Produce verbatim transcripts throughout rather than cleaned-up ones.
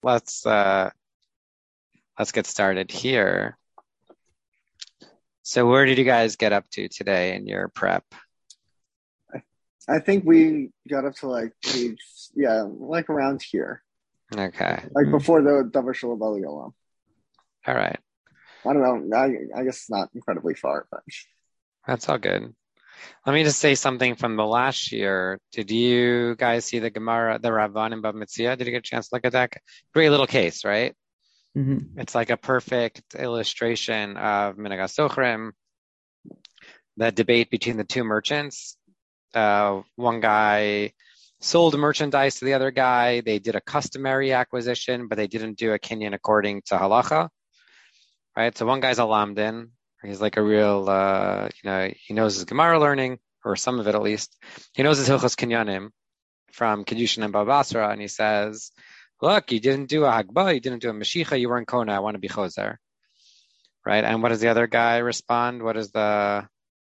let's uh, let's get started here. So where did you guys get up to today in your prep? I, I think we got up to like page, yeah, like around here. Okay. Like before the Davar Shel Bali Olam. All right. I don't know. I, I guess it's not incredibly far, but that's all good. Let me just say something from the last year. Did you guys see the Gemara, the Ravan in Bava Metzia? Did you get a chance to look at that? Great little case, right? Mm-hmm. It's like a perfect illustration of Minhag HaSochrim, the debate between the two merchants. Uh, one guy sold merchandise to the other guy. They did a customary acquisition, but they didn't do a kinyan according to halacha, right? So one guy's a lamdin. He's like a real, uh, you know, he knows his Gemara learning, or some of it at least. He knows his Hilchos Kinyanim from Kedushin and Bava Basra, and he says, look, you didn't do a Hagbah, you didn't do a Mashicha, you weren't Kona, I want to be Choser. Right? And what does the other guy respond? What is the,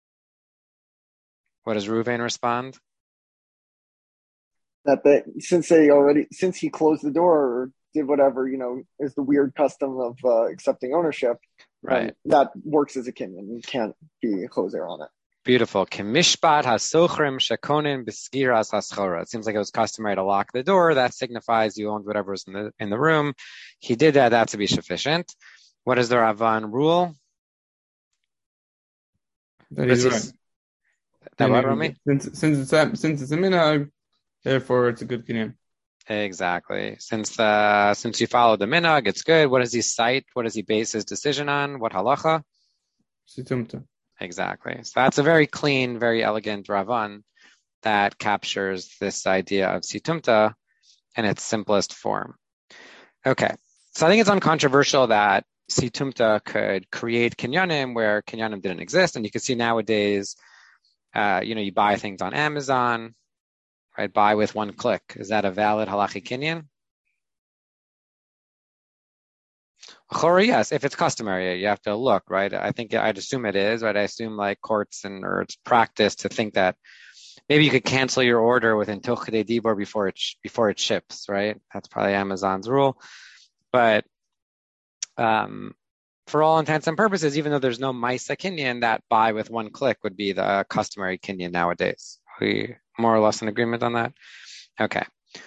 what does Ruvain respond? That they, since they already, since he closed the door or did whatever, you know, is the weird custom of uh, accepting ownership, right? That works as a kinyan. You can't be Choser on it. Beautiful. Kimishpat hasochrim shekonin b'skiras haschora. It seems like it was customary to lock the door. That signifies you owned whatever was in the in the room. He did that. That to be sufficient. What is the Ravan rule? That is right. That what, Romy? Since since it's a, since it's a minhag, therefore it's a good kinyan. Exactly. Since the since you followed the minhag, it's good. What does he cite? What does he base his decision on? What halacha? Situmta. Exactly. So that's a very clean, very elegant Ravan that captures this idea of situmta in its simplest form. Okay. So I think it's uncontroversial that situmta could create kinyanim where kinyanim didn't exist. And you can see nowadays, uh, you know, you buy things on Amazon, right? Buy with one click. Is that a valid halachic kinyan? Yes, if it's customary, you have to look, right? I think I'd assume it is, right? I assume like courts and or it's practice to think that maybe you could cancel your order within Tochidei Dibor before it sh- before it ships, right? That's probably Amazon's rule. But um, for all intents and purposes, even though there's no Maisa Kinyan, that buy with one click would be the customary Kinyan nowadays. Are we more or less in agreement on that? Okay.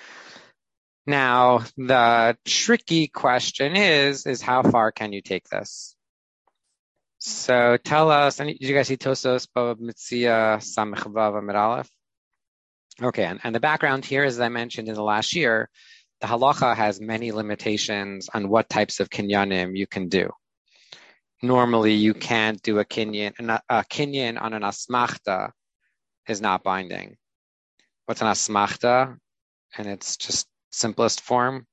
Now, the tricky question is, is how far can you take this? So tell us, and did you guys see Tosos Bava Metzia Samech Vav Amid Aleph? Okay, and, and the background here, as I mentioned in the last year, the halacha has many limitations on what types of kinyanim you can do. Normally, you can't do a kinyan, a kinyan on an asmachta is not binding. What's an asmachta? And it's just simplest form.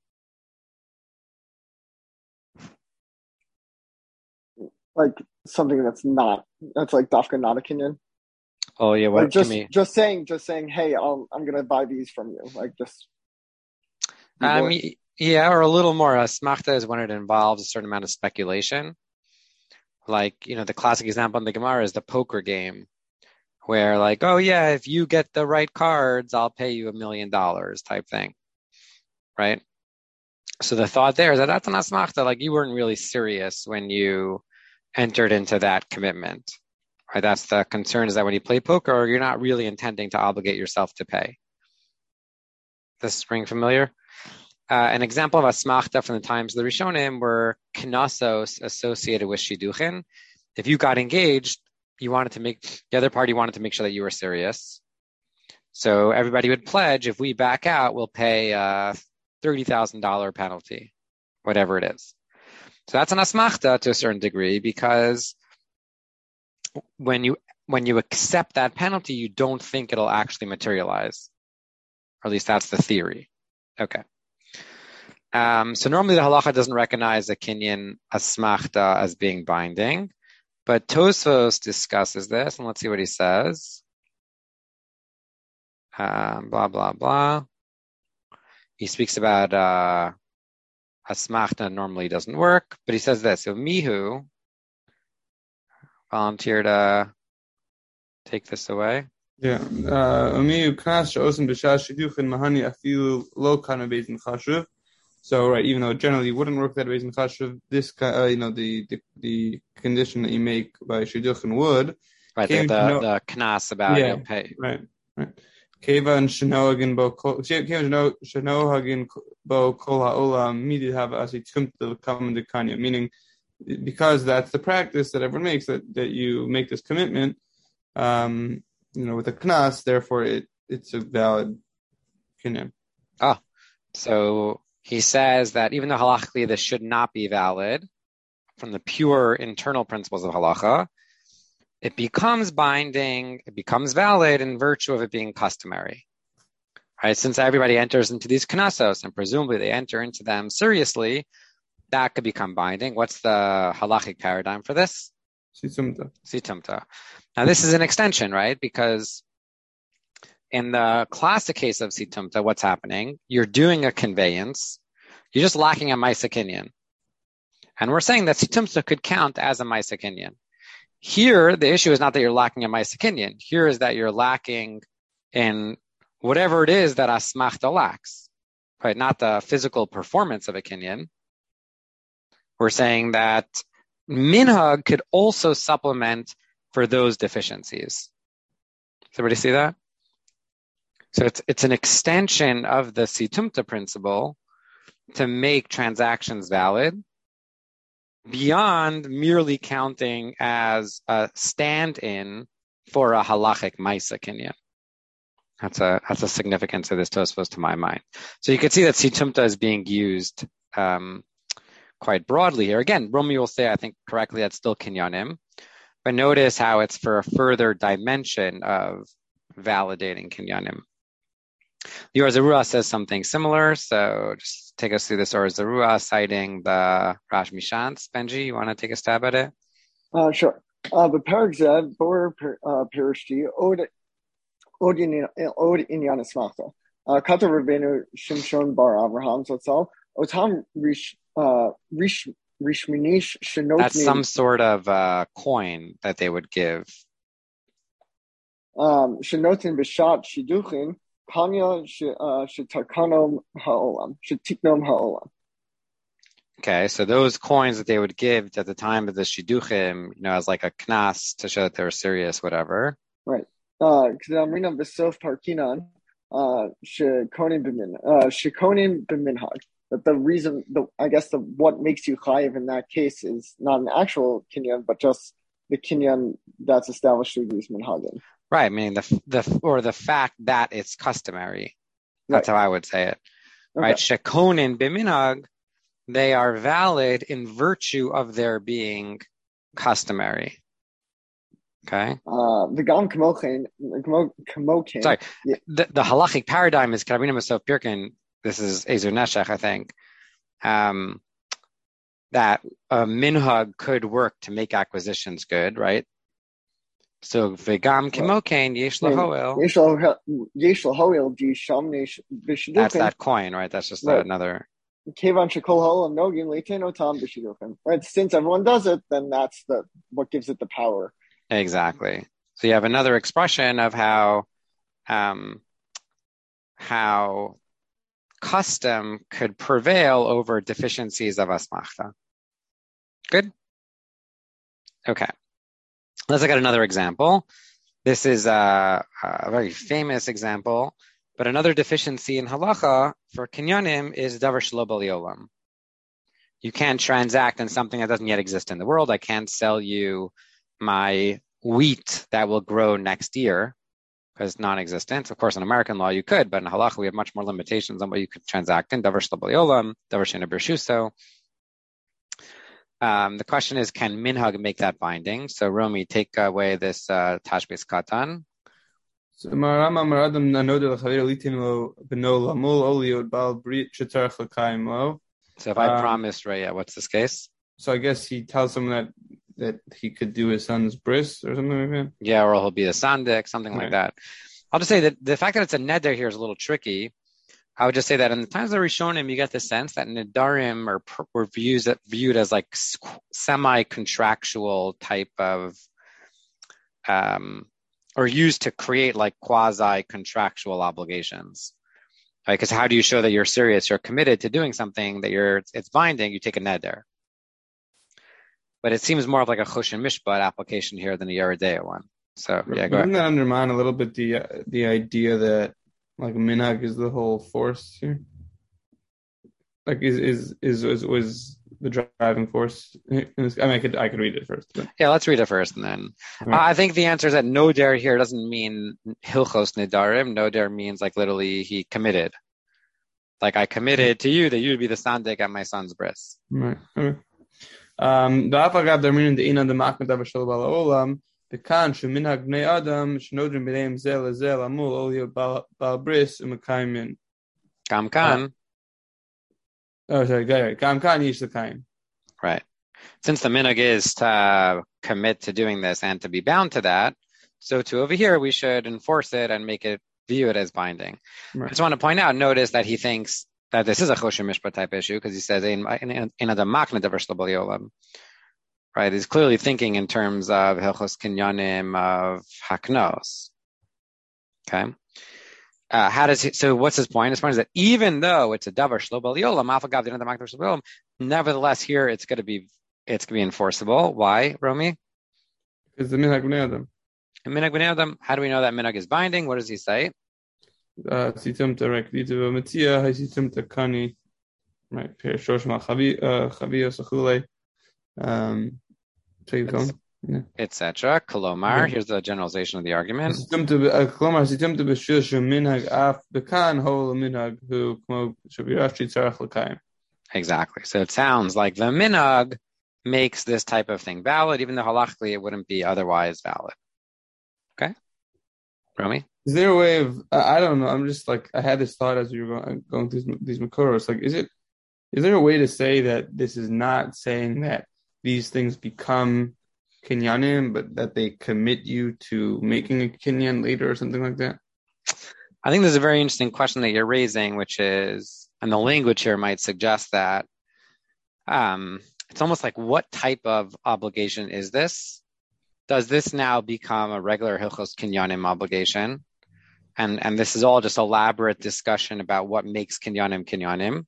Like something that's not, that's like dafka not a kinyan. Oh yeah, what? Like just, me... just saying, just saying, hey, I'll, I'm gonna buy these from you. Like just. Um, yeah, or a little more. Asmachta is when it involves a certain amount of speculation. Like, you know, the classic example in the Gemara is the poker game, where like, oh yeah, if you get the right cards, I'll pay you a million dollars type thing, right? So the thought there is that that's an asmachta, like you weren't really serious when you entered into that commitment, right? That's the concern, is that when you play poker, you're not really intending to obligate yourself to pay. This ring familiar? Uh, an example of asmachta from the times of the Rishonim were knasos associated with shiduchin. If you got engaged, you wanted to make, the other party wanted to make sure that you were serious. So everybody would pledge, if we back out, we'll pay a thirty thousand dollars penalty, whatever it is. So that's an asmachta to a certain degree, because when you when you accept that penalty, you don't think it'll actually materialize. Or at least that's the theory. Okay. Um, so normally the halacha doesn't recognize a kinyan asmachta as being binding, but Tosfos discusses this, and let's see what he says. Um, blah, blah, blah. He speaks about uh, asmachta normally doesn't work, but he says this. So Mihu volunteered to take this away. Yeah. Mihu knas she'osim b'shas shiduchin mahani afilu lo kana beitin chashuv So, right, even though it generally wouldn't work that way in Chashuv, this, uh, you know, the, the the condition that you make by Shidduchin would. Right, the, the, the knas about yeah, you'll pay. Right, right. Kevan Shenohagin Bo Kevan Shenohagin Bo Kol HaOlam Midi Have Asi Tumta Kam de Kanya, meaning because that's the practice that everyone makes, that, that you make this commitment, um, you know, with a knas, therefore it it's a valid kinyan. Oh, so he says that even though halachically this should not be valid from the pure internal principles of halacha, it becomes binding, it becomes valid in virtue of it being customary. Right? Since everybody enters into these knasos, and presumably they enter into them seriously, that could become binding. What's the halachic paradigm for this? Situmta. Situmta. Now this is an extension, right? Because in the classic case of situmta, what's happening? You're doing a conveyance. You're just lacking a maisa kinyan. And we're saying that situmta could count as a maisa kinyan. Here, the issue is not that you're lacking a maisa kinyan. Here is that you're lacking in whatever it is that asmachta lacks, right? Not the physical performance of a kinyan. We're saying that minhag could also supplement for those deficiencies. Does everybody see that? So it's it's an extension of the situmta principle to make transactions valid beyond merely counting as a stand-in for a halachic maisa kinyan. That's a that's a significance of this Tosfos to my mind. So you can see that situmta is being used um, quite broadly here. Again, Rumi will say, I think correctly, that's still kinyanim, but notice how it's for a further dimension of validating kinyanim. The Or Zarua says something similar, so just take us through this Or Zarua, citing the Rash Mishans. Benji, you want to take a stab at it? Uh, sure. Uh, but Perek Zev, Bor Perishti, Od Inyan Esmachta. Kata Rabbeinu Shimshon Bar Avraham Zotzal, Otam Rish Rishminish Shenotni. That's some sort of uh, coin that they would give. Um, Shenotin Bishat Shiduchin. Kanya Shitakanom Ha'olam, Shitiknom Ha'olam. Okay, so those coins that they would give at the time of the Shiduchim, you know, as like a knas to show that they were serious, whatever. Right. Because I'm reading the Sof Parkinan, Shikonim B'min, Shikonim B'minhag. But the reason, the I guess the what makes you chayiv in that case is not an actual kinyan, but just the kinyan that's established through these minhagim. Right, meaning the the or the fact that it's customary. That's right. How I would say it. Okay. Right, shekonin b'minhag, they are valid in virtue of their being customary. Okay. Uh, the gam kamokin, kamokin. Sorry, yeah. the the halachic paradigm is Karabina Masov Pirkin. This is Ezer Neshech, I think. Um, that a minhag could work to make acquisitions good, right? So vegam kimokain yesh lahoel. Yesh lahoel di shamne b'shiduchim. That's that coin, right? That's just right. Another. Kevan shekol ha'olam nogin leitein otam b'shiduchim. Right. Since everyone does it, then that's the what gives it the power. Exactly. So you have another expression of how, um, how custom could prevail over deficiencies of asmachta. Good. Okay. Let's look at another example. This is a, a very famous example, but another deficiency in halacha for kinyanim is davar shelo bali olam. You can't transact in something that doesn't yet exist in the world. I can't sell you my wheat that will grow next year because it's non-existent. Of course, in American law you could, but in halacha we have much more limitations on what you could transact in. Davar shelo bali olam, davar she'eino b'reshusah. Um, the question is, can minhag make that binding? So, Romy, take away this uh, tashbis katan. So, so if I um, promised, right, yeah, what's this case? So I guess he tells him that that he could do his son's bris or something like that? Yeah, or he'll be a sandik, something right. like that. I'll just say that the fact that it's a neder here is a little tricky. I would just say that in the times of Rishonim, you get the sense that nedarim are, were viewed, viewed as like semi-contractual type of, um, or used to create like quasi-contractual obligations. right? Because how do you show that you're serious, you're committed to doing something that you're it's binding? You take a neder. But it seems more of like a choshen mishpat application here than a Yeridea one. So yeah, go Doesn't ahead. that undermine a little bit the uh, the idea that like minhag is the whole force here? Like is is is is was the driving force? I mean, I could I could read it first. But. Yeah, let's read it first, and then Right. uh, I think the answer is that noder here doesn't mean hilchos nedarim. Noder means like literally he committed. Like I committed to you that you would be the sandik at my son's bris. Right. Okay. Um, the afagab there meaning the ina the makmed avashal balaolam the kan sheminhag bnei adam shnodrim b'neim zel zel amul olio bal bris u'mekaymin. Kam kan. Oh, sorry. Go ahead. Kam kan yish l'kayim. Right. Since the minhag is to commit to doing this and to be bound to that, so too over here we should enforce it and make it view it as binding. Right. I just want to point out, notice that he thinks that this is a choshen mishpat type issue because he says in in adam makna davar shelo b'yolam. Right, he's clearly thinking in terms of hilchos kinyanim of haknos. Okay, uh, how does he? So what's his point? His point is that even though it's a davar shelo b'yolam, afagav the adam makna davar shelo b'yolam, nevertheless here it's going to be it's going to be enforceable. Why, Romy? Because the minhag bnei adam. Minhag bnei adam. How do we know that minhag is binding? What does he say? Situmta rekdita v'metzia hay situmta kani, right? Shosh ma chaviyos achulei, um, et cetera. Kolomar. Here's the generalization of the argument. Situmta kolomar situmta b'shul sheminhag af bekan hol minhag hu kmo shabirashi tzarach l'kayim. Exactly. So it sounds like the minhag makes this type of thing valid, even though halachically it wouldn't be otherwise valid. Okay, Romy. Is there a way of, I don't know, I'm just like, I had this thought as we were going, going through these, these Makoros, like, is it, is there a way to say that this is not saying that these things become kinyanim, but that they commit you to making a kinyan later or something like that? I think there's a very interesting question that you're raising, which is, and the language here might suggest that, um, it's almost like what type of obligation is this? Does this now become a regular hilchos kinyanim obligation? And and this is all just elaborate discussion about what makes kinyanim kinyanim.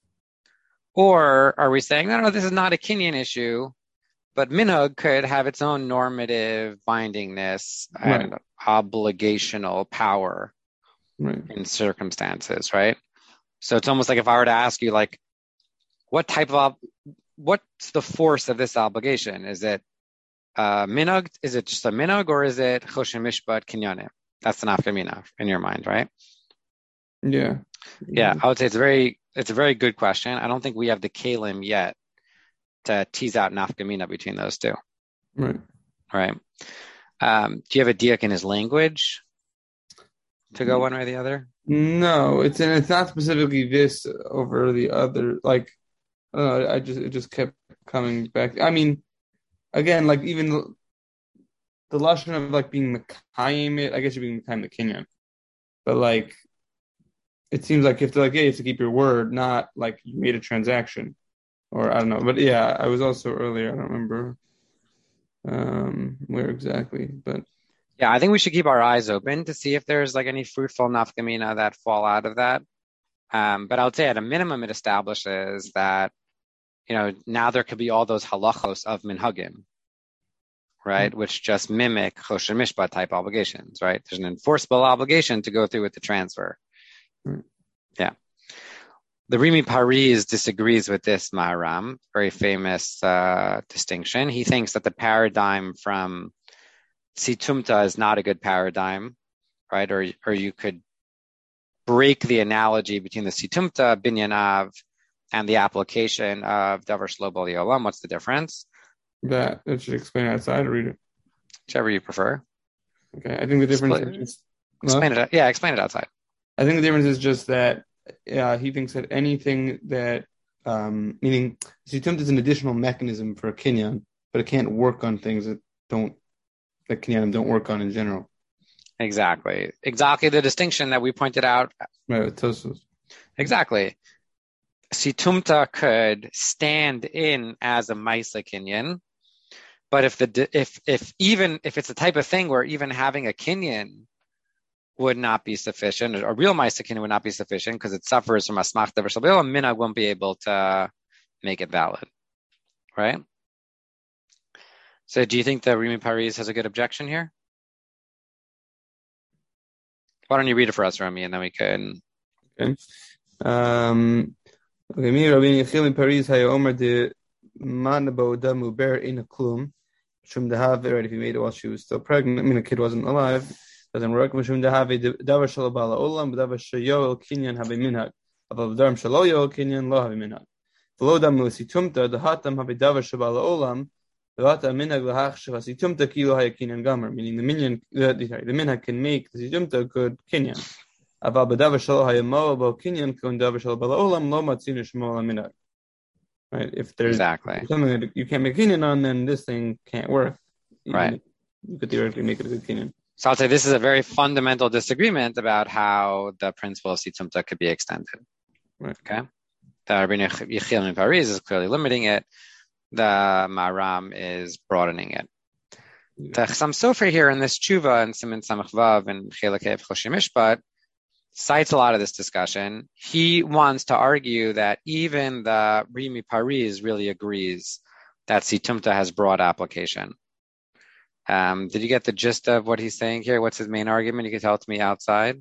Or are we saying, no, no, this is not a kinyan issue, but minhag could have its own normative bindingness and right. obligational power right. in circumstances, right? So it's almost like if I were to ask you, like, what type of, ob- what's the force of this obligation? Is it uh, minhag? Is it just a minhag, or is it choshen mishpat kinyanim? That's the nafkamina in your mind, right? Yeah. Yeah, I would say it's a very, it's a very good question. I don't think we have the kalim yet to tease out nafkamina between those two. Right. Right. Um, do you have a diak in his language to go one way or the other? No, it's and it's not specifically this over the other. Like, I don't know. I just it just kept coming back. I mean, again, like even the, the lashon of like being mekayim it. I guess you're being mekayim the kinyan, but like, it seems like you have to like yeah, you have to keep your word, not like you made a transaction, or I don't know. But yeah, I was also earlier. I don't remember um, where exactly, but. Yeah, I think we should keep our eyes open to see if there's like any fruitful nafkamina that fall out of that. Um, but I would say at a minimum, it establishes that, you know, now there could be all those halachos of minhagim, right? Mm-hmm. Which just mimic choshen mishpat type obligations, right? There's an enforceable obligation to go through with the transfer. Mm-hmm. Yeah. The Rimi Paris disagrees with this Maharam, very famous uh, distinction. He thinks that the paradigm from Situmta is not a good paradigm, right? Or or you could break the analogy between the Situmta binyanav and the application of Davar Shelo B'Li Olam. What's the difference? That it should explain outside or read it. Whichever you prefer. Okay, I think the difference explain, is just, explain it. Yeah, explain it outside. I think the difference is just that yeah, he thinks that anything that um, meaning Situmta is an additional mechanism for a kinyan, but it can't work on things that don't. that kinyanim don't work on in general. Exactly. Exactly the distinction that we pointed out. Right, with Tosfos. Exactly. Situmta could stand in as a Maisa kinyan, but if the if if even if it's a type of thing where even having a kinyan would not be sufficient. A real ma'aseh kinyan would not be sufficient because it suffers from asmachta v'shel b'olam. Minhag won't be able to make it valid, right? So, do you think the Rimi Paris has a good objection here? Why don't you read it for us, Rami, and then we can. Okay. Um. Okay. Me, Rabbi Yechiel in Paris, hay Omer de manabo damu ber in a klum. Shum de have right if he made it while she was still pregnant. I mean, the kid wasn't alive. Doesn't work. Shum de have davar shelo bala olam, davar sheyoel kinyan have a minhag. Above darm shelo yoel kinyan lo have a minhag. V'lo damu situmta the hatam have a davar shabala olam. The hatam minhag lahach shava situmta kilo hay kinyan gamer. Meaning the minyan, the, the minhag can make the situmta good kinyan. Aval b'davar shelo hay mo abo kinyan kun davar shelo bala olam lo matzinu shmo minhag. Right. If there's exactly something that you can't make kinyan on, then this thing can't work. Even right. You could theoretically make it a good kinyan. So I'll say this is a very fundamental disagreement about how the principle of situmta could be extended. Right. Okay. The Rabbi Yechiel in Paris is clearly limiting it. The Maram is broadening it. Yeah. The Chassam Sofer here in this tshuva and Siman Samach Vav and Chelakei Choshim Mishpat cites a lot of this discussion. He wants to argue that even the Rimi Paris really agrees that situmta has broad application. Um, did you get the gist of what he's saying here? What's his main argument? You can tell it to me outside.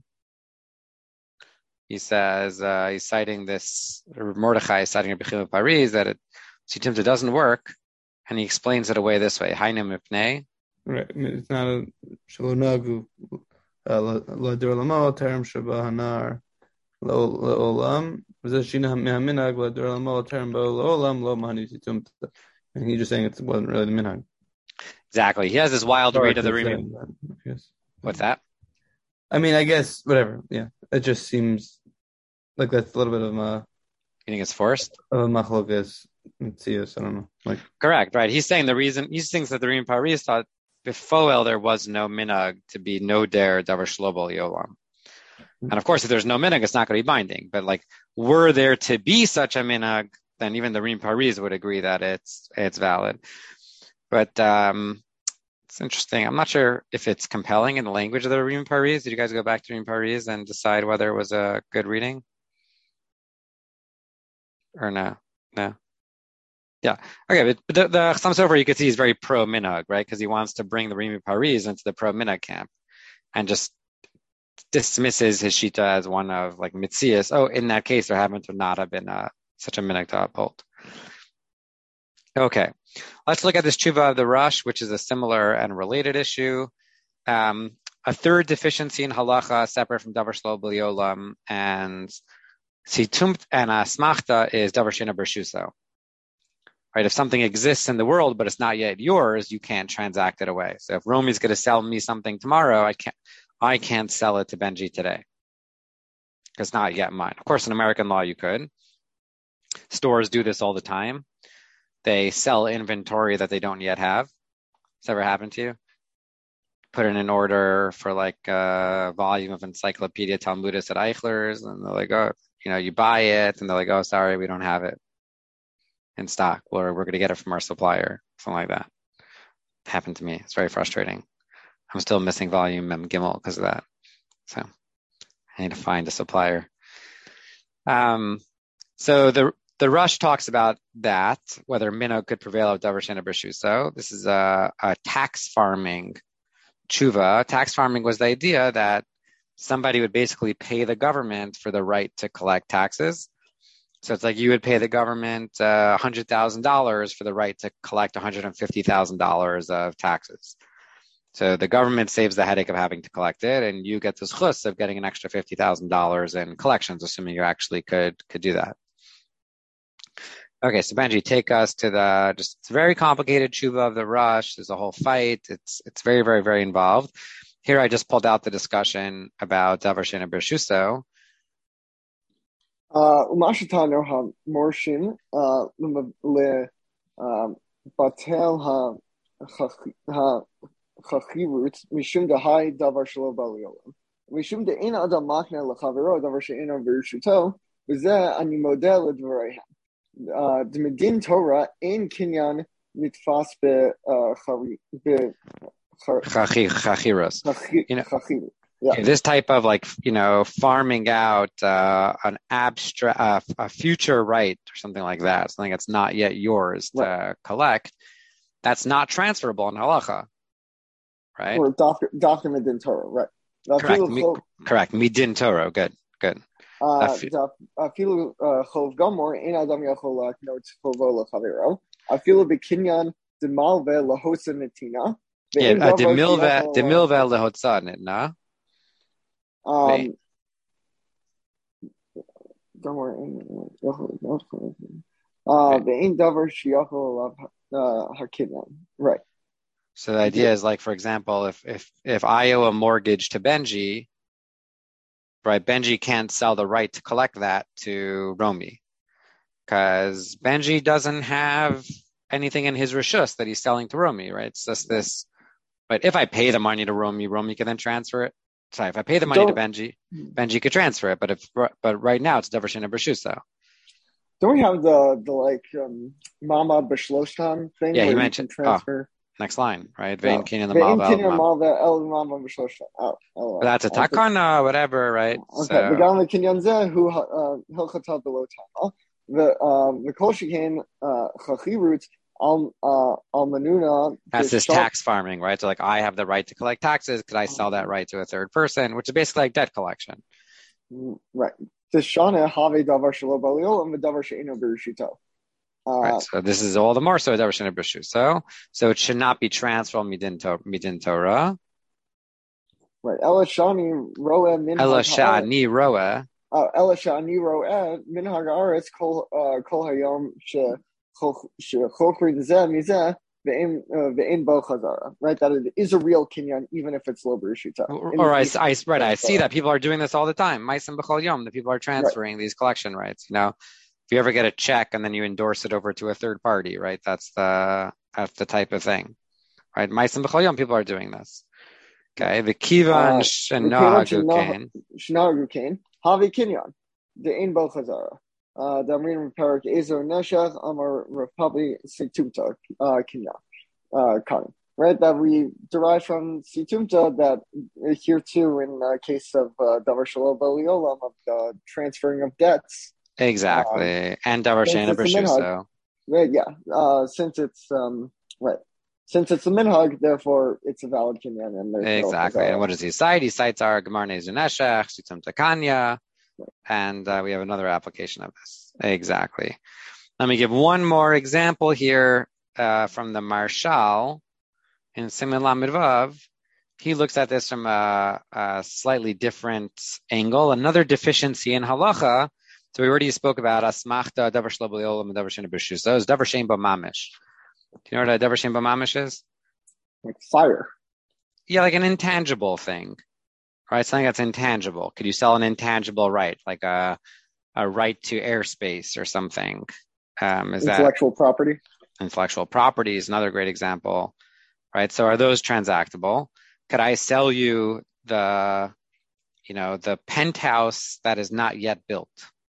He says, uh, he's citing this, Mordechai is citing Rabbi Yechiel Paris, that it, situmta doesn't work, and he explains it away this way. Hainem mipnei. Right. It's not a shalonagu. La dur lamo term shabahanar lo olam. Zashina mehaminag la dur lamo term bo olam lo mahani situmta. And he's just saying it wasn't really the minhag. Exactly. He has this wild read of the Rimi. Yes. What's that? I mean, I guess whatever. Yeah, it just seems like that's a little bit of a. You think it's forced? Of a machlokas mitzias. I don't know. Like correct, right? He's saying the reason he thinks that the Rimi Paris thought before there was no minhag to be no dare davar shelo bal yolam, and of course, if there's no minhag, it's not going to be binding. But like, were there to be such a minhag, then even the Rimi Paris would agree that it's it's valid. But um, it's interesting. I'm not sure if it's compelling in the language of the Rimi Paris. Did you guys go back to Rimi Paris and decide whether it was a good reading? Or no? No? Yeah. Okay, but the, the Chassam Sofer you could see is very pro-minhag, right? Because he wants to bring the Rimi Paris into the pro-minhag camp and just dismisses his shita as one of like mitzias. Oh, in that case, there happened to not have been a, such a minhag to uphold. Okay, let's look at this tshuva of the Rush, which is a similar and related issue. Um, a third deficiency in halacha, separate from davar shelo bal yolam and situmt and asmachta, is davar she'eino b'reshuso. Right, if something exists in the world but it's not yet yours, you can't transact it away. So if Romi's going to sell me something tomorrow, I can't, I can't sell it to Benji today because it's not yet mine. Of course, in American law, you could. Stores do this all the time. They sell inventory that they don't yet have. Has ever happened to you? Put in an order for like a volume of Encyclopedia Talmudis at Eichler's, and they're like, oh, you know, you buy it, and they're like, oh, sorry, we don't have it in stock, or we're going to get it from our supplier, something like that. It happened to me. It's very frustrating. I'm still missing volume Mem Gimel because of that. So I need to find a supplier. Um, so the The Rush talks about that, whether minhag could prevail of davar she'eino b'reshuso. This is a, a tax farming tshuva. Tax farming was the idea that somebody would basically pay the government for the right to collect taxes. So it's like you would pay the government uh, one hundred thousand dollars for the right to collect one hundred fifty thousand dollars of taxes. So the government saves the headache of having to collect it, and you get the zchus of getting an extra fifty thousand dollars in collections, assuming you actually could could do that. Okay, so Benji, take us to the, just, it's a very complicated tshuva of the Rush. There's a whole fight. It's it's very, very, very involved. Here I just pulled out the discussion about davar she'eino b'reshuso. U'mashatanu ha-morshin le batel ha-chachirut mishum dehai davar shelo bal yolam. Mishum de'ein adam makne lechavero davar she'eino b'reshuto v'zeh ani modeh ledvareihem. D'medin Torah ein kinyan nitfas be chachiros. You know, Yeah. Okay, this type of like, you know, farming out uh, an abstract, uh, a future right or something like that, something that's not yet yours to Right. collect, that's not transferable in halacha, right? Or document in Torah, right? Correct. Mi, correct. Midin Torah. Good. Good. Uh, Afilu chov gomor ein adam yachol laknot chovo lechavero. Afilu b'kinyan demalve lahosa netina. Yeah, demilve demilve lehotza nitna. Um, uh, ve'in davar sheyachol hakinyan. Right. So the idea is like, for example, if if if I owe a mortgage to Benji, right? Benji can't sell the right to collect that to Romy because Benji doesn't have anything in his rishus that he's selling to Romy, right? It's just this. But if I pay the money to Romy, Romy can then transfer it. Sorry, if I pay the money Don't, to Benji, Benji could transfer it. But if but right now it's davar she'eino b'reshus. Don't we have the the like um, Mama B'Shloshtan thing? Yeah, where he mentioned you can transfer. Oh, next line, right? No. Vein kinyan the malva el Mama B'Shloshtan. Oh, oh, but that's a takana, whatever, right? Okay. The Gam kinyan zeh who hilchatat below tama. The um the kol shekain chachirut al al manuna. That's this tax farming, right? So like, I have the right to collect taxes. Could I sell that right to a third person, which is basically like debt collection? Right. Tishana have davar shelo balio and davar she'eino b'reshito. Right. So this is all the more so davar she'eino b'reshus. So so it should not be transferred midin midin Torah. Right. Ela shani roe minhag. Ela shani roe. Oh, Ela shani roe minhag haaretz kol kol hayom she she chokri zeh mizeh. Right, that it is a real kinyan, even if it's lo b'reshita. Or I, I, right, I see that people are doing this all the time. Ma'asim b'chol yom, the people are transferring right. these collection rights. You know, if you ever get a check and then you endorse it over to a third party, right? That's the that's the type of thing, right? Ma'asim b'chol yom, people are doing this. Okay, the kivan shenahagu kain, shenahagu kain, havi kinyan, the ein bo chazara. Uh, the Amrin Perak Ezer Neshach Amar Republi Situmta Kinya uh, Kan. Right, that we derive from Situmta that here too in the case of uh, Davar Shelo Baliolam of the transferring of debts. Exactly, um, and Davar she'eino b'reshus. Right, yeah. Uh, since it's um, right, since it's a minhag, therefore it's a valid kinyan. And exactly, no and what does he cite? He cites our Gemar Nezer Neshach Situmta Kanya. And uh, we have another application of this. Exactly. Let me give one more example here uh, from the Marshal in Siman Lamed Vav. He looks at this from a, a slightly different angle. Another deficiency in halacha. So we already spoke about asmachta, davar shelo b'olam, and davar she'eino b'reshus. So it's davar she'ein bo mamish. Do you know what a davar she'ein bo mamish is? Like fire. Yeah, like an intangible thing. Right, something that's intangible. Could you sell an intangible right, like a a right to airspace or something? Um, is intellectual that, property? Intellectual property is another great example, right? So, are those transactable? Could I sell you the, you know, the penthouse that is not yet built?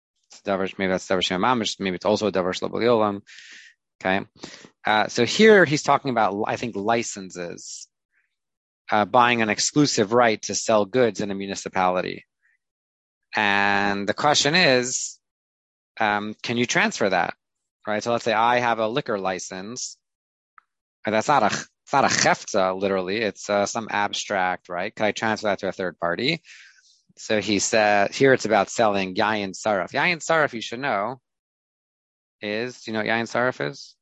Maybe that's davar she'eino mamish. Maybe it's also a davar shelo b'olam. Okay, uh, so here he's talking about, I think, licenses. Uh, buying an exclusive right to sell goods in a municipality. And the question is, um, can you transfer that? Right? So let's say I have a liquor license. And that's not a, it's not a chefza, literally. It's uh, some abstract, right? Can I transfer that to a third party? So he said, here it's about selling yayin saraf. Yayin saraf, you should know, is, do you know what yayin saraf is?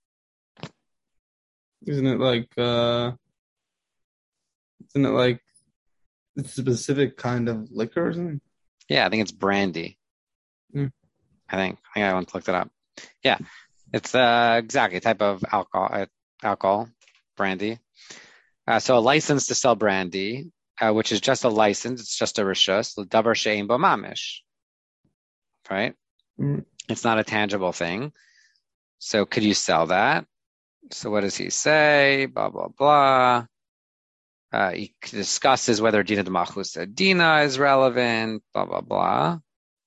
Isn't it like, uh, Isn't it like it's a specific kind of liquor or something? Yeah, I think it's brandy. Mm. I think. I think I once looked it up. Yeah, it's uh, exactly a type of alcohol, uh, alcohol, brandy. Uh, so a license to sell brandy, uh, which is just a license. It's just a reshus. Davar she'ein bo mamish. Right? Mm. It's not a tangible thing. So could you sell that? So what does he say? Blah, blah, blah. Uh, he discusses whether Dina de Machus Dina is relevant, blah, blah, blah.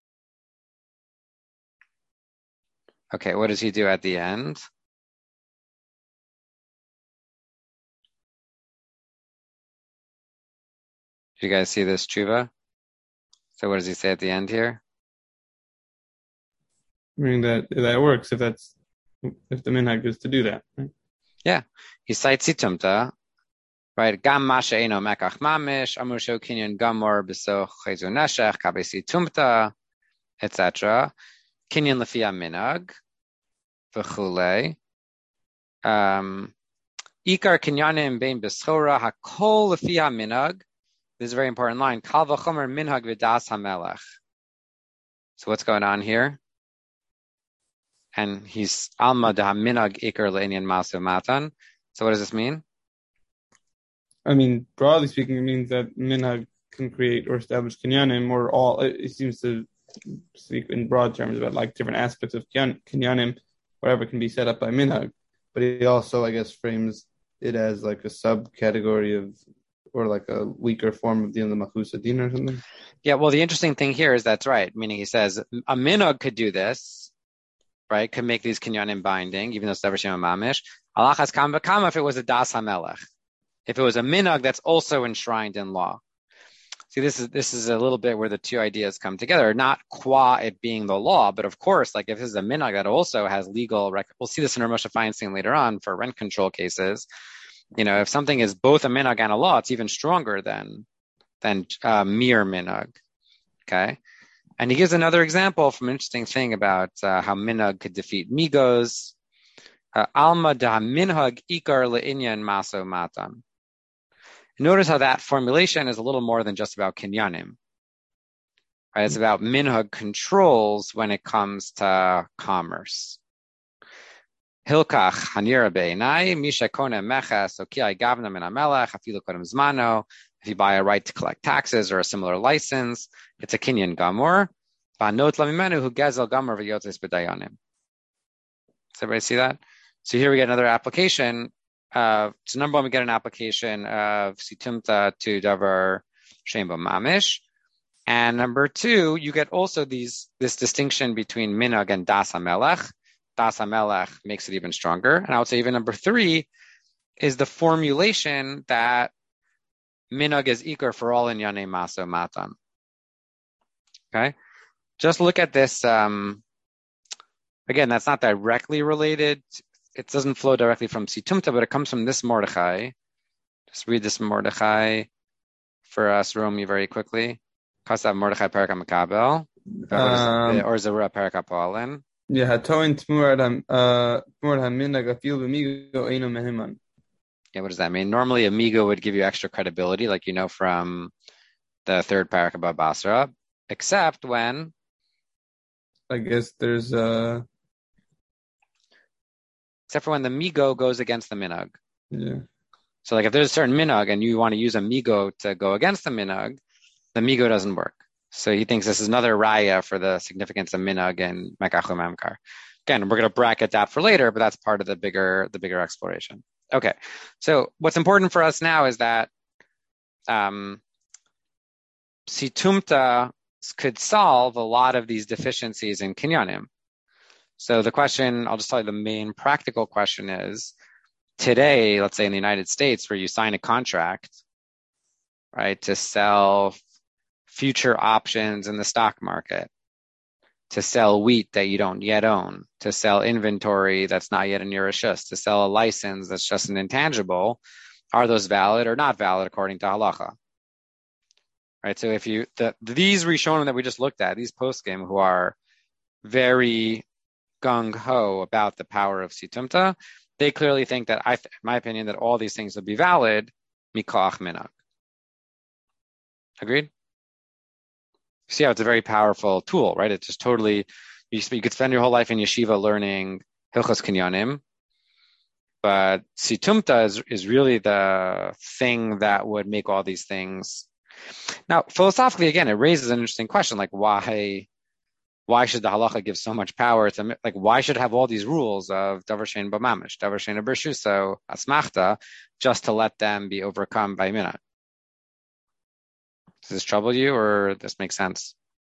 Okay, what does he do at the end? Do you guys see this tshuva? So what does he say at the end here? Meaning that that works if that's if the minhag is to do that. Right? Yeah, he cites situmta, right? Gam masha eno mekach mamish amur sho kinyan gamor besoch chezu neshech kabe situmta, et cetera. Kinyan lefia minhag v'chulei. Um, Ikar kinyanim bein beschora hakol lefia minhag. This is a very important line. Kal v'chomer minhag v'das hamelech. So what's going on here? And he's alma da minhag ikar le'inyan masu matan. So what does this mean? I mean, broadly speaking, it means that minhag can create or establish kinyanim, or all. It seems to speak in broad terms about like different aspects of kinyanim, whatever can be set up by minhag. But he also, I guess, frames it as like a subcategory of, or like a weaker form of the Malchus Adin or something. Yeah, well, the interesting thing here is that's right. Meaning he says a minhag could do this, right? Could make these kinyanim binding, even though it's never shema mamish. Alachas kam v'kama if it was a das hamelech. If it was a minhag that's also enshrined in law. See, this is this is a little bit where the two ideas come together, not qua it being the law, but of course, like if this is a minhag that also has legal rec- we'll see this in our Moshe Feinstein later on for rent control cases. You know, if something is both a minhag and a law, it's even stronger than than uh, mere minhag. Okay, and he gives another example from an interesting thing about uh, how minhag could defeat migos. Uh, Alma da minhag ikar le'inyan maso matan. Notice how that formulation is a little more than just about kinyanim. Right? It's about minhag controls when it comes to commerce. Hilkach hanira be'enai misha kone meches okiai gavna min hamelech afilu kodem zmano. If you buy a right to collect taxes or a similar license, it's a kinyan gamor. V'anot lamimenu hu gezel gamor v'yotzes b'dayanim. Does everybody see that? So here we get another application. Uh, so number one, we get an application of situmta to davar shein bo mamish, and number two, you get also these this distinction between minhag and das hamelech. Das hamelech makes it even stronger, and I would say even number three is the formulation that minhag is ikar for all in yanei maso matan. Okay, just look at this. Um, again, that's not directly related. It doesn't flow directly from situmta, but it comes from this Mordechai. Just read this Mordechai for us, Romy, very quickly. Kasav Mordechai Perek HaMekabel, or Zerua Perek HaPoalin. Yeah, hatoin tmurad haminhag afil b'migo eino mehiman. Yeah, what does that mean? Normally, amigo would give you extra credibility, like you know from the third Perek about Basra, except when. I guess there's uh Except for when the migo goes against the minhag. Yeah. So like if there's a certain minhag and you want to use a migo to go against the minhag, the migo doesn't work. So he thinks this is another raya for the significance of minhag and mekach u'mamkar. Again, we're going to bracket that for later, but that's part of the bigger the bigger exploration. Okay, so what's important for us now is that um, situmta could solve a lot of these deficiencies in kinyanim. So the question, I'll just tell you the main practical question is, today, let's say in the United States, where you sign a contract, right, to sell future options in the stock market, to sell wheat that you don't yet own, to sell inventory that's not yet in your reshus, to sell a license that's just an intangible, are those valid or not valid according to halacha? Right, so if you, the, these Rishonim that we just looked at, these poskim who are very gung-ho about the power of situmta, they clearly think that, I, in my opinion, that all these things would be valid, mikoach minhag. Agreed? See how it's a very powerful tool, right? It's just totally, you, you could spend your whole life in yeshiva learning hilchos kinyanim, but situmta is, is really the thing that would make all these things. Now, philosophically, again, it raises an interesting question, like why Why should the halacha give so much power to, like, why should it have all these rules of davar shein bo mamish, davar shein b'rshuso, asmachta, just to let them be overcome by minhag? Does this trouble you, or does this make sense?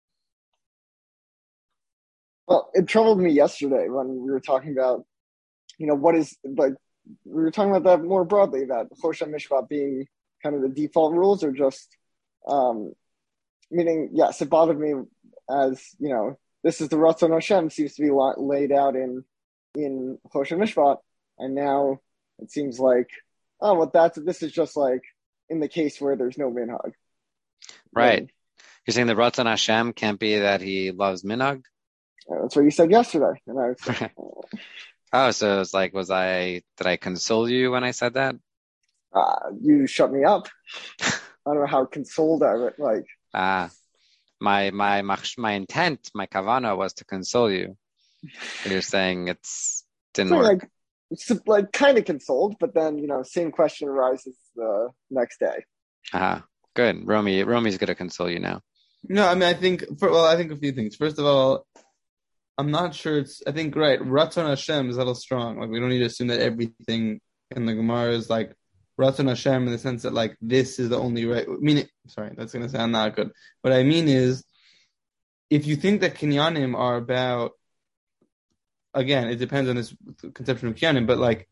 Well, it troubled me yesterday when we were talking about, you know, what is, like, we were talking about that more broadly, that choshen mishpat being kind of the default rules, or just Um, meaning, yes, it bothered me as, you know, this is the Ratzon Hashem seems to be laid out in in Choshen Mishpat, and now it seems like, oh, well, that's this is just like in the case where there's no minhag. Right. And, You're saying the Ratzon Hashem can't be that he loves minhag? that's what you said yesterday. And I was like, oh. oh, so it's like, was I, did I console you when I said that? Uh, you shut me up. I don't know how consoled I was, like. Ah, my, my, my, my intent, my kavana was to console you. You're saying it's, didn't so, work. Like, it's like kind of consoled, but then, you know, same question arises the next day. Ah, uh-huh. Good. Romy, Romy's going to console you now. No, I mean, I think, for, well, I think a few things. First of all, I'm not sure it's, I think, right, Ratzon Hashem is a little strong. Like, we don't need to assume that everything in the Gemara is like Ratzon Hashem in the sense that, like, this is the only right, I mean, sorry, that's going to sound not good. What I mean is, if you think that Kinyanim are about, again, it depends on this conception of Kinyanim, but, like,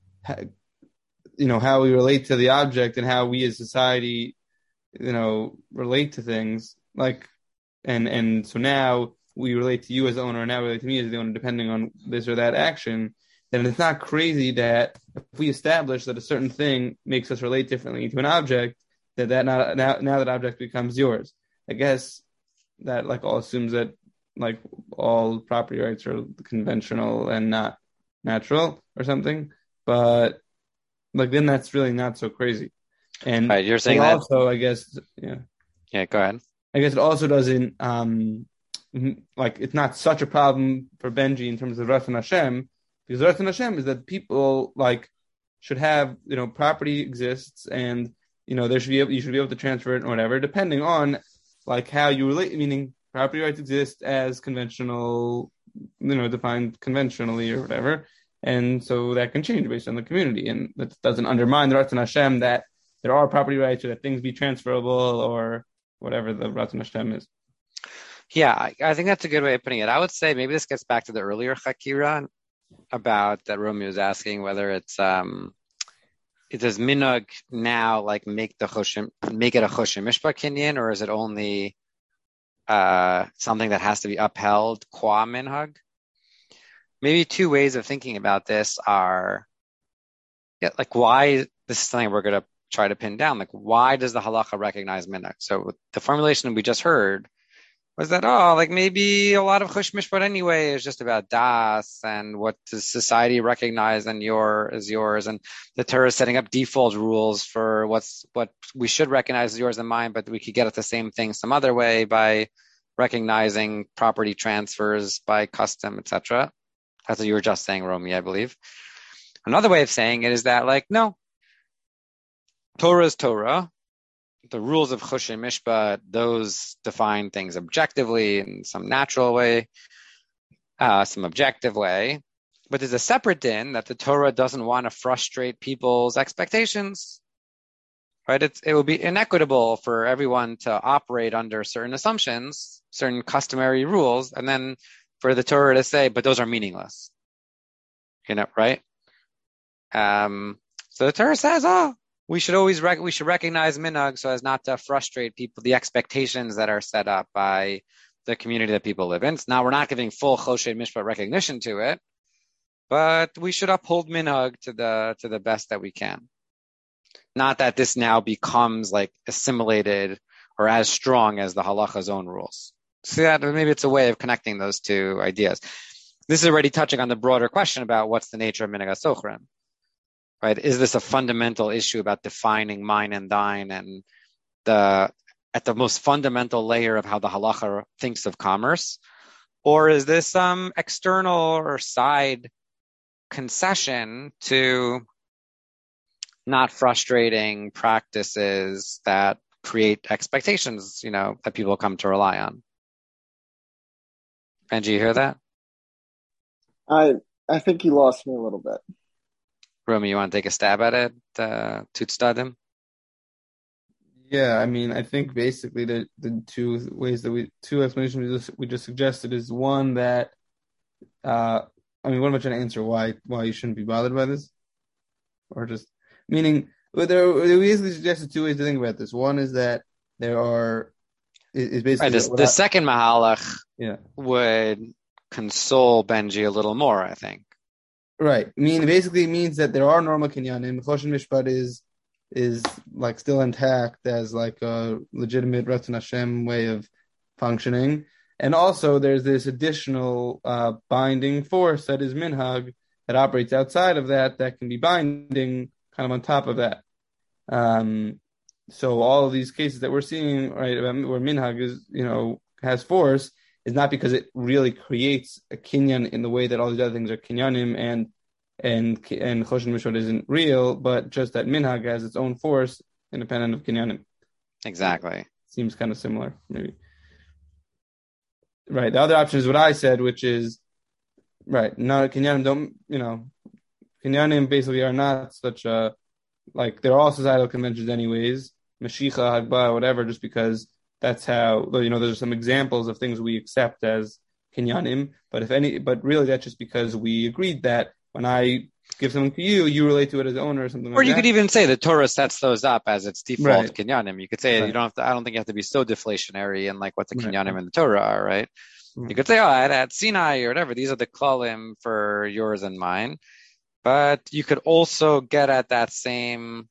you know, how we relate to the object and how we as society, you know, relate to things, like, and and so now we relate to you as the owner, and now we relate to me as the owner, depending on this or that action, then it's not crazy that if we establish that a certain thing makes us relate differently to an object, that that not, now, now that object becomes yours. I guess that, like, all assumes that, like, all property rights are conventional and not natural or something, but, like, then that's really not so crazy. And right, you're saying that also, I guess, yeah. Yeah, go ahead. I guess it also doesn't, um, like, it's not such a problem for Benji in terms of Ratzon Hashem, because Ratzon Hashem is that people, like, should have, you know, property exists, and, you know, there should be able, you should be able to transfer it or whatever, depending on, like, how you relate, meaning property rights exist as conventional, you know, defined conventionally or whatever, and so that can change based on the community, and that doesn't undermine the Ratzon Hashem that there are property rights or that things be transferable or whatever the Ratzon Hashem is. Yeah, I, I think that's a good way of putting it. I would say maybe this gets back to the earlier Chakira about that Romeo was asking whether it's um it does minhag now like make the choshim make it a choshim mishpat kinyan, or is it only uh something that has to be upheld qua minhag? Maybe two ways of thinking about this are yeah, like why this is something we're gonna try to pin down. Like, why does the halacha recognize minhag? So the formulation we just heard was that, oh, like maybe a lot of chush mishpat anyway is just about das and what does society recognize and your is yours. And the Torah is setting up default rules for what's what we should recognize as yours and mine, but we could get at the same thing some other way by recognizing property transfers by custom, et cetera. That's what you were just saying, Romy, I believe. Another way of saying it is that, like, no, Torah is Torah. The rules of Chush and Mishpat, those define things objectively in some natural way, uh, some objective way. But there's a separate din that the Torah doesn't want to frustrate people's expectations. Right? It's, it will be inequitable for everyone to operate under certain assumptions, certain customary rules, and then for the Torah to say, but those are meaningless. You know, right? Um, so the Torah says, oh, we should always rec- we should recognize minhag so as not to frustrate people, the expectations that are set up by the community that people live in. So now we're not giving full choshen mishpat recognition to it, but we should uphold minhag to the to the best that we can. Not that this now becomes like assimilated or as strong as the halacha's own rules. So that maybe it's a way of connecting those two ideas. This is already touching on the broader question about what's the nature of minhag hasochrim. Right? Is this a fundamental issue about defining mine and thine and the at the most fundamental layer of how the halacha thinks of commerce? Or is this some um, external or side concession to not frustrating practices that create expectations, you know, that people come to rely on? Benji, you hear that? I I think you lost me a little bit. Romy, you want to take a stab at it, uh, Tutstadim? Yeah, I mean, I think basically the, the two ways that we, two explanations we just, we just suggested is one that, uh, I mean, what am I trying to answer? Why, why you shouldn't be bothered by this? Or just, meaning, there, we basically suggested two ways to think about this. One is that there are is basically right, this, the I, second mahalach yeah. would console Benji a little more, I think. Right. I mean, basically it means that there are normal kinyanim. Choshen Mishpat is is like still intact as like a legitimate Ratzon Hashem way of functioning. And also there's this additional uh, binding force that is minhag that operates outside of that that can be binding kind of on top of that. Um, so all of these cases that we're seeing, right, where minhag is, you know, has force, is not because it really creates a kinyan in the way that all these other things are kinyanim and and and Choshen Mishpat isn't real, but just that minhag has its own force independent of kinyanim. Exactly. Seems kind of similar, maybe. Right. The other option is what I said, which is right. No, kinyanim don't. You know, kinyanim basically are not such a like they're all societal conventions, anyways. Mashicha, Hagbah, whatever, just because that's how you know. There's some examples of things we accept as kinyanim, but if any, but really that's just because we agreed that when I give something to you, you relate to it as owner or something. Or like you that. could even say the Torah sets those up as its default right. kinyanim. You could say right. you don't have to. I don't think you have to be so deflationary in like what the right. kinyanim in the Torah are, right? right. You could say, oh, at, at Sinai or whatever, these are the klalim for yours and mine. But you could also get at that same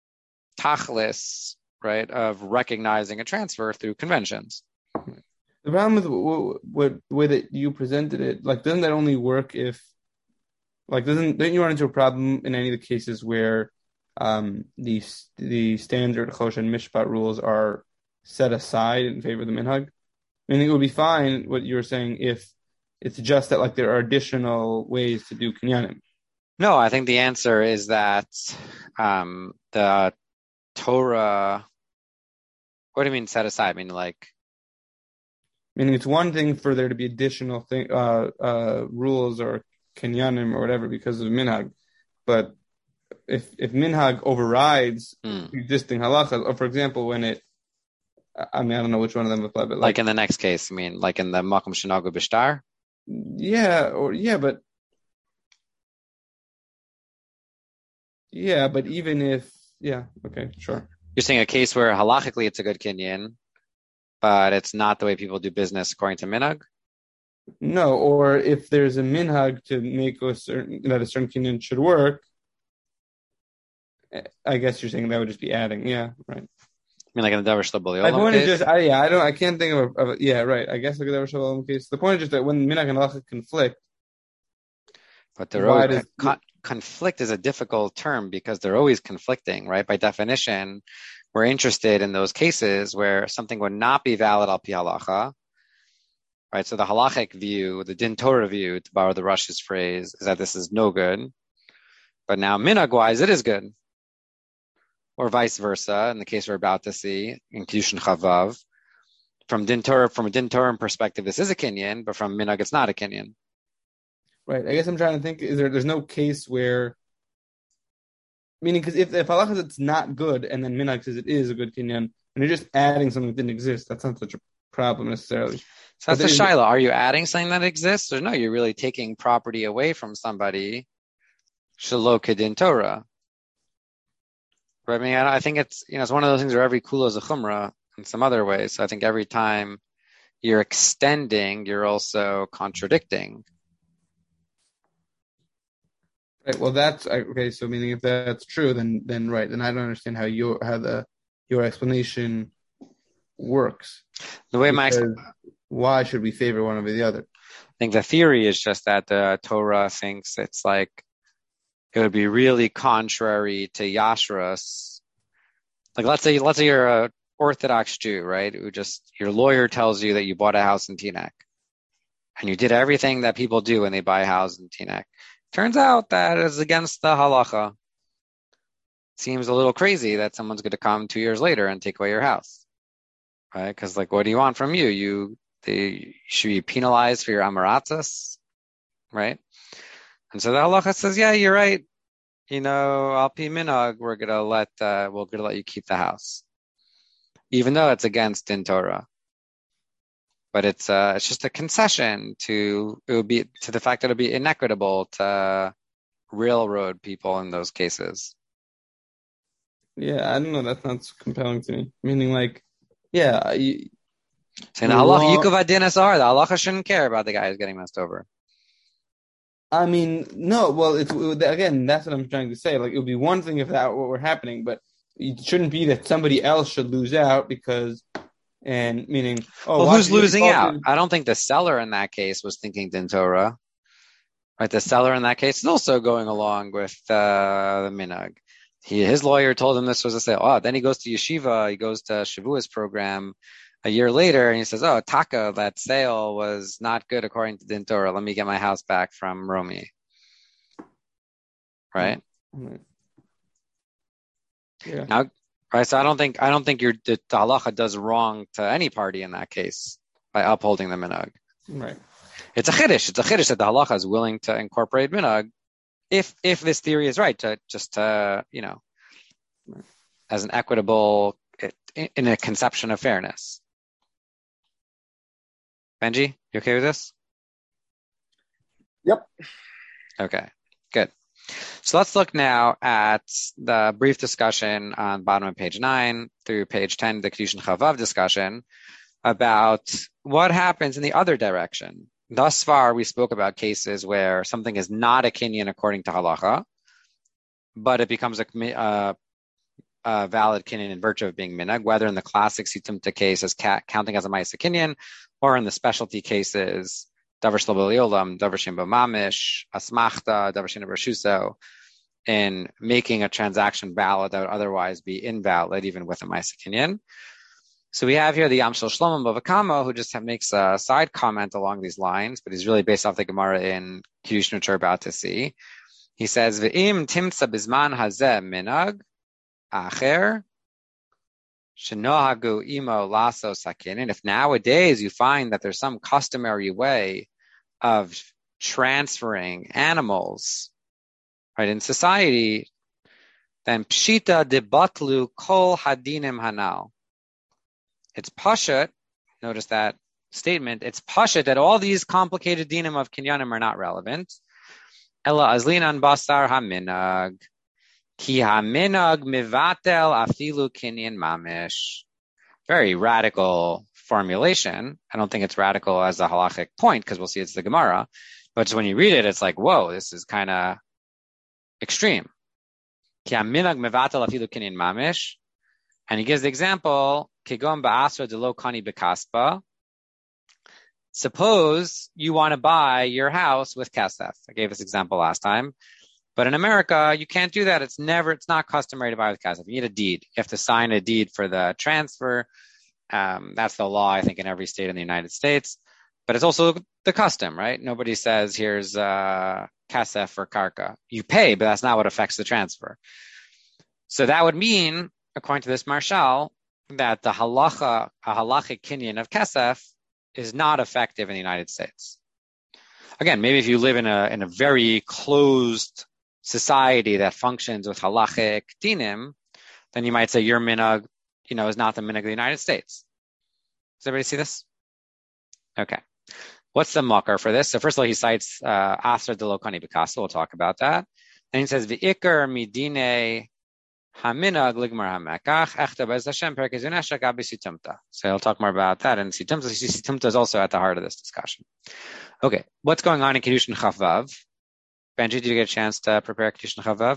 tachlis, right, of recognizing a transfer through conventions. The problem with what, what the way that you presented it, like, doesn't that only work if, like, doesn't don't you run into a problem in any of the cases where um, the the standard Choshen Mishpat rules are set aside in favor of the minhag? I mean, it would be fine what you were saying if it's just that like there are additional ways to do kinyanim. No, I think the answer is that um, the Torah. What do you mean set aside? I mean, like. Meaning it's one thing for there to be additional thing, uh, uh, rules or kinyanim or whatever because of minhag, but if if minhag overrides mm. existing halachas, or for example, when it, I mean, I don't know which one of them apply, but like, like in the next case, I mean, like in the makom shenagu b'shtar. Yeah, or yeah, but yeah, but even if yeah, okay, sure. You're saying a case where halachically it's a good kinyan, but it's not the way people do business according to minhag? No, or if there's a minhag to make a certain that a certain kinyan should work, I guess you're saying that would just be adding. Yeah, right. I mean, like in the Davar Shel B'Olam case? My point case? is just, I, yeah, I don't, I can't think of, a, of a, yeah, right. I guess like the Davar Shel B'Olam case. The point is just that when minhag and halacha conflict, but they're always, does, con- conflict is a difficult term because they're always conflicting, right? By definition, we're interested in those cases where something would not be valid al pi halacha, right? So the halachic view, the din Torah view, to borrow the Rush's phrase, is that this is no good. But now minhag-wise, it is good. Or vice versa, in the case we're about to see, in Kiddushin Chavav. From din Torah, from a din Torah perspective, this is a kinyan, but from minhag, it's not a kinyan. Right. I guess I'm trying to think, is there, there's no case where, meaning, because if, if halacha says it's not good, and then minhag says it is a good kinyan, and you're just adding something that didn't exist, that's not such a problem necessarily. So that's a shaila. Are you adding something that exists? Or no, you're really taking property away from somebody. Shelo kedin Torah. But I mean, I think it's, you know, it's one of those things where every kula is a chumrah in some other ways. So I think every time you're extending, you're also contradicting. Right. Well, that's okay. So, meaning if that's true, then then right, then I don't understand how your how the your explanation works. The way my why should we favor one over the other? I think the theory is just that the Torah thinks it's like it would be really contrary to Yashras. Like let's say let's say you're a Orthodox Jew, right? Who just your lawyer tells you that you bought a house in Teaneck, and you did everything that people do when they buy a house in Teaneck. Turns out that is against the halacha. Seems a little crazy that someone's going to come two years later and take away your house, right? Because like, what do you want from you? You they should be penalized for your amaratzas, right? And so the halacha says, yeah, you're right. You know, al pi minhag, we're gonna let uh, we're gonna let you keep the house, even though it's against din Torah. But it's uh, it's just a concession to it would be to the fact that it would be inequitable to railroad people in those cases. Yeah, I don't know. That sounds compelling to me. Meaning, like, Yeah. You, Saying the halacha, Yikuv Adin Asar, the halacha shouldn't care about the guy who's getting messed over. I mean, no, well, it's again, that's what I'm trying to say. Like, it would be one thing if that were happening, but it shouldn't be that somebody else should lose out because, and meaning, oh, well, who's losing out? I don't think the seller in that case was thinking Din Torah. Right, the seller in that case is also going along with uh, the minhag. He, his lawyer told him this was a sale. Oh, then he goes to yeshiva, he goes to Shavuos program a year later, and he says, oh, Taka, that sale was not good according to Din Torah. Let me get my house back from Romy. Right? Mm-hmm. Yeah. Now, right, so I don't think I don't think your the, the halacha does wrong to any party in that case by upholding the minhag. Right. It's a chiddush. It's a chiddush that the halacha is willing to incorporate minhag if if this theory is right, to just to, you know, as an equitable, in a conception of fairness. Benji, you okay with this? Yep. Okay, good. So let's look now at the brief discussion on bottom of page nine through page ten, the Kedushin Chavav discussion about what happens in the other direction. Thus far, we spoke about cases where something is not a kinyan according to halacha, but it becomes a, uh, a valid kinyan in virtue of being minhag, whether in the classic situmta case as ca- counting as a ma'aseh kinyan, or in the specialty cases, davar shelo b'olam, davar shein bo mamish, asmachta, davar shein b'shuso, in making a transaction valid that would otherwise be invalid, even with a ma'aseh kinyan. So we have here the Yam Shel Shlomo Bava Kama, who just have, makes a side comment along these lines, but he's really based off the Gemara in Kedushin, which we're about to see. He says, "Ve'im timtza bizman hazeh minag acher shenohagu imo laso sakin." And if nowadays you find that there's some customary way of transferring animals, right, in society, then pshita debatlu kol hadinim hanal. It's pashut, notice that statement, it's pashut that all these complicated dinim of kinyanim are not relevant. Ella azlinan basar haminag, ki haminag mivatel afilu kinyan mamish. Very radical formulation. I don't think it's radical as a halachic point, because we'll see it's the Gemara. But just when you read it, it's like, whoa, this is kind of extreme. Ki haminag mivatel afilu kinyan mamish. And he gives the example, Kigom ba'asra de lo kani bekaspa. Suppose you want to buy your house with kesef. I gave this example last time. But in America, you can't do that. It's never, it's not customary to buy with kesef. You need a deed. You have to sign a deed for the transfer. Um, that's the law, I think, in every state in the United States. But it's also the custom, right? Nobody says, here's uh, kesef or karka. You pay, but that's not what affects the transfer. So that would mean, according to this marshal, that the halacha, a halachic kinyan of kesef, is not effective in the United States. Again, maybe if you live in a in a very closed society that functions with halachic dinim, then you might say your minhag, you know, is not the minhag of the United States. Does everybody see this? Okay. What's the makar for this? So first of all, he cites uh, Asr de lo kani b'kasa. We'll talk about that. And he says v'ikar midine haminag ligmar hamekach echta bez Hashem perek zuneshak abi situmta. So he'll talk more about that. And situmta, situmta is also at the heart of this discussion. Okay, what's going on in Kedushin Chavav? Benji, did you get a chance to prepare Kedushin Chavav?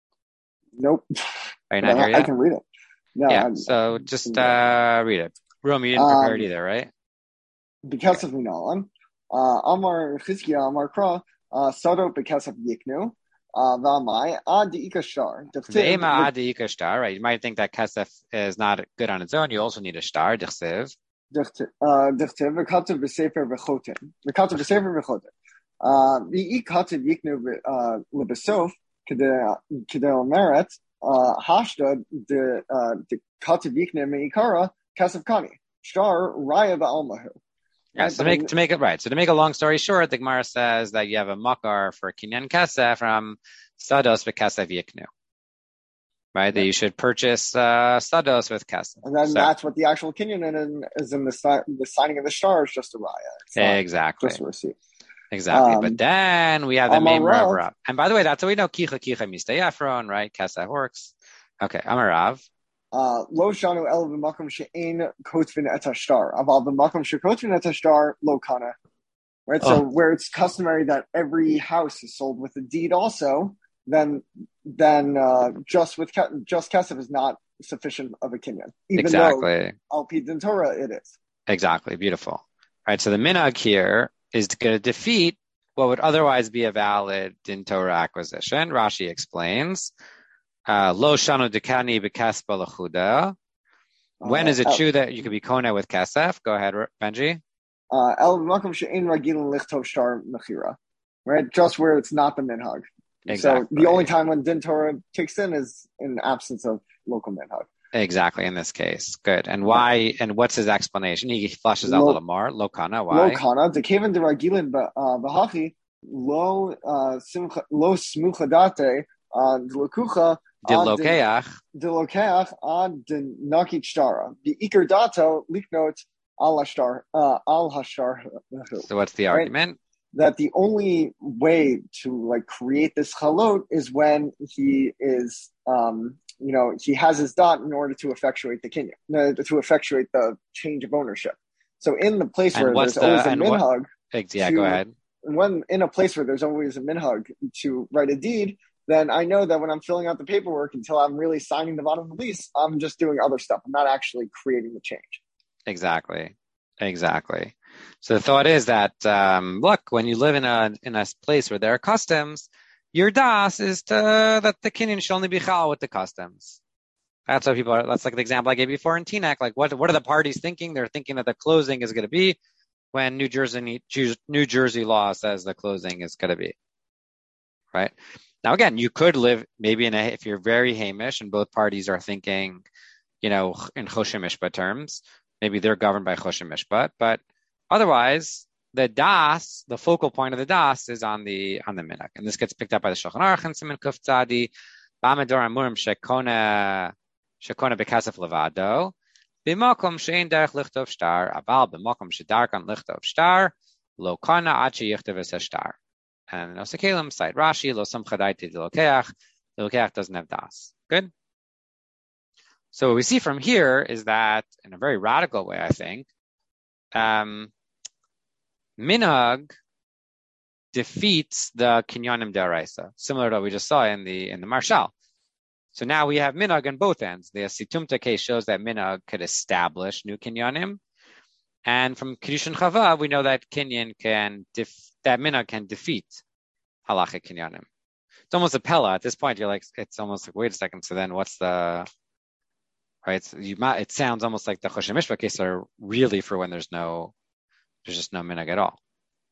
Nope. Are you not no, here yet? I can read it. No, yeah, I'm, so just uh, read it. Rome, you didn't prepare um, it either, right? Because okay. of Minalan. Uh, Amar Chizkiya Amar Kra, Sado because of Yiknu. V'amai ad ikashtar. V'ema ad ikashtar. Right, you might think that kesef is not good on its own. You also need a shtar, dichsev. Dichsev v'katav b'sefer v'chotem. V'katav b'sefer v'chotem. V'i katav yiknu l'besof k'de omeret hashda de katav yiknu me'ikara kesef kani. Shtar raya v'almahu. Yeah, so to make, to make it right. So to make a long story short, the Gemara says that you have a makar for kinyan kesef from sados v'kesef yiknu. Right, yeah. That you should purchase uh, sados with kesef. And then so, that's what the actual kinyan is in the, the signing of the shtar is just a raya. Exactly. Just a receipt. Exactly. Um, but then we have the main Amarav. Rav. And by the way, that's how we know kicha kicha mistayafron, right? Kesef works. Okay, Amarav. lo shanu el b'makom she'ein kotvin et hashtar, aval b'makom she'kotvin et hashtar lo kana. Right, oh. So where it's customary that every house is sold with a deed, also, then then uh, just with just kesef is not sufficient of a kinyan. Even exactly. though al pi din Torah it is. Exactly, beautiful. All right, so the minhag here is going to defeat what would otherwise be a valid din Torah acquisition. Rashi explains, uh, lo shanu dekani b'kespa lechuda. When is it uh, true that you could be kona with kesef? Go ahead, Benji. El makom she'ein ragilin lichtov shtar mechira, right? Just where it's not the minhag. Exactly. So the only time when din Torah kicks in is in absence of local minhag. Exactly, in this case. Good. And why, and what's his explanation? He flushes out lo, a little more. Lo kana, why? Lo kana, de kevan de ragilin b'hachi, lo simcha, lo smucha date, de lokucha, de lokeach, de lokeach, ad de nakit shtara. The iker dato, liknot, al hashtar, uh, al hashtar. So what's the right? argument? That the only way to like create this halot is when he is, um, you know, he has his dot in order to effectuate the kinyan, uh, to effectuate the change of ownership. So in the place and where there's the, always a minhag, what, yeah, to, go ahead. When in a place where there's always a minhag to write a deed, then I know that when I'm filling out the paperwork until I'm really signing the bottom of the lease, I'm just doing other stuff. I'm not actually creating the change. Exactly. Exactly. So the thought is that, um, look, when you live in a in a place where there are customs, your das is to, that the kinyan should only be chal with the customs. That's what people are, that's like the example I gave before in T N A C. Like, what what are the parties thinking? They're thinking that the closing is going to be when New Jersey New Jersey law says the closing is going to be. Right? Now, again, you could live maybe in a, if you're very Hamish and both parties are thinking, you know, in Choshen Mishpat terms, maybe they're governed by Choshen Mishpat, but otherwise, the das, the focal point of the das, is on the on the minhag, and this gets picked up by the Shulchan Aruch and Siman Kuf Tzadi. B'amidor amurim shekona shekona bekasef levado b'makom she'ein derech lichtov shtar aval b'makom shedarkan lichtov shtar lo kana ad sheyichtav es shtar. And Nosei Kalim cite Rashi lo samcha daiti de lokeach. The lokeach doesn't have das. Good. So what we see from here is that, in a very radical way, I think, um, minhag defeats the kinyanim deraisa, similar to what we just saw in the in the marshal. So now we have minhag on both ends. The Situmta case shows that minhag could establish new kinyanim, and from Kedushin Chava we know that kinyan can def- that minhag can defeat halachic kinyanim. It's almost a pella at this point. You're like, it's almost like, wait a second. So then, what's the right? So you might, it sounds almost like the Choshen Mishpat case are really for when there's no, there's just no minhag at all.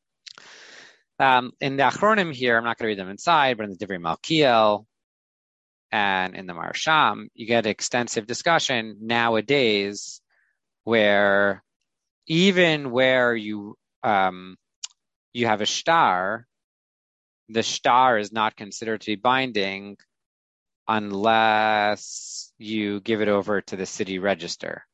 Um, in the Achronim here, I'm not going to read them inside, but in the Divrei Malkiel and in the Marsham, you get extensive discussion nowadays where even where you um, you have a shtar, the shtar is not considered to be binding unless you give it over to the city register,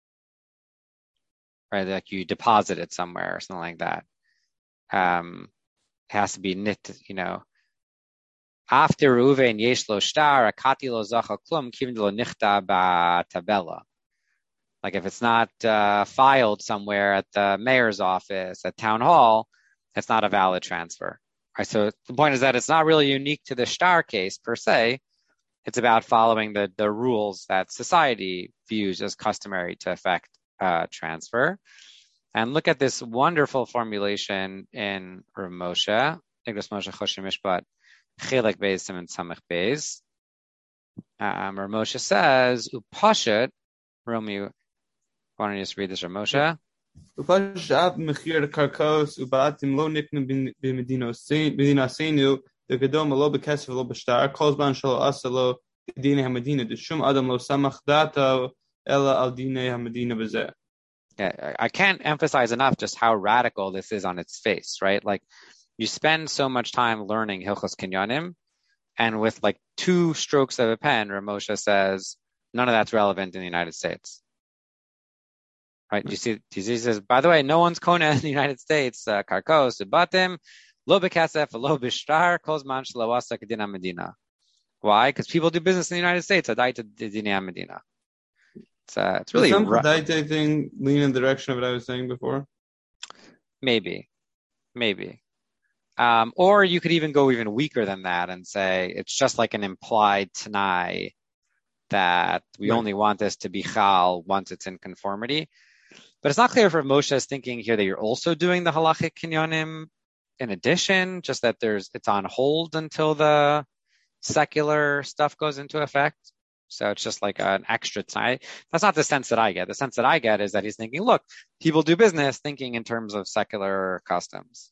right? Like you deposit it somewhere or something like that. Um, it has to be knit, you know. After Reuven yesh lo shtar, akati lo zacha klum, kivin lo nichta ba tabella. Like if it's not uh, filed somewhere at the mayor's office, at town hall, it's not a valid transfer. Right? So the point is that it's not really unique to the shtar case per se. It's about following the, the rules that society views as customary to effect uh, transfer. And look at this wonderful formulation in Rav Moshe, Igros Moshe Choshen Mishpat, Chelek Beis Siman Samech Beis. Um, Rav Moshe says, Upashat, Romeo, why don't you just read this, Rav Moshe? Upashat av mechir karkos ubatim lo niknu b'medina the Gedom lo bekesef lo b'shtar kol zman shelo asa lo dinei haMedina d'shum adam lo samach data ela al dinei haMedina b'zeh. Yeah, I can't emphasize enough just how radical this is on its face, right? Like you spend so much time learning Hilchos Kinyanim, and with like two strokes of a pen, Rav Moshe says none of that's relevant in the United States. Right? You see, he says, by the way, no one's kona in the United States. Uh, Karkos ubatim. Lo bekasef, lo b'shtar, kol zman shelo asa kedina medina. Why? Because people do business in the United States. Adai to dinei medina. It's uh, it's really Does some rough. Daite thing lean in the direction of what I was saying before? Maybe, maybe. Um, or you could even go even weaker than that and say it's just like an implied Tanai that we Right. only want this to be Chal once it's in conformity. But it's not clear if Moshe is thinking here that you're also doing the halachic kinyanim in addition, just that there's it's on hold until the secular stuff goes into effect. So it's just like an extra time. That's not the sense that I get. The sense that I get is that he's thinking, look, people do business thinking in terms of secular customs.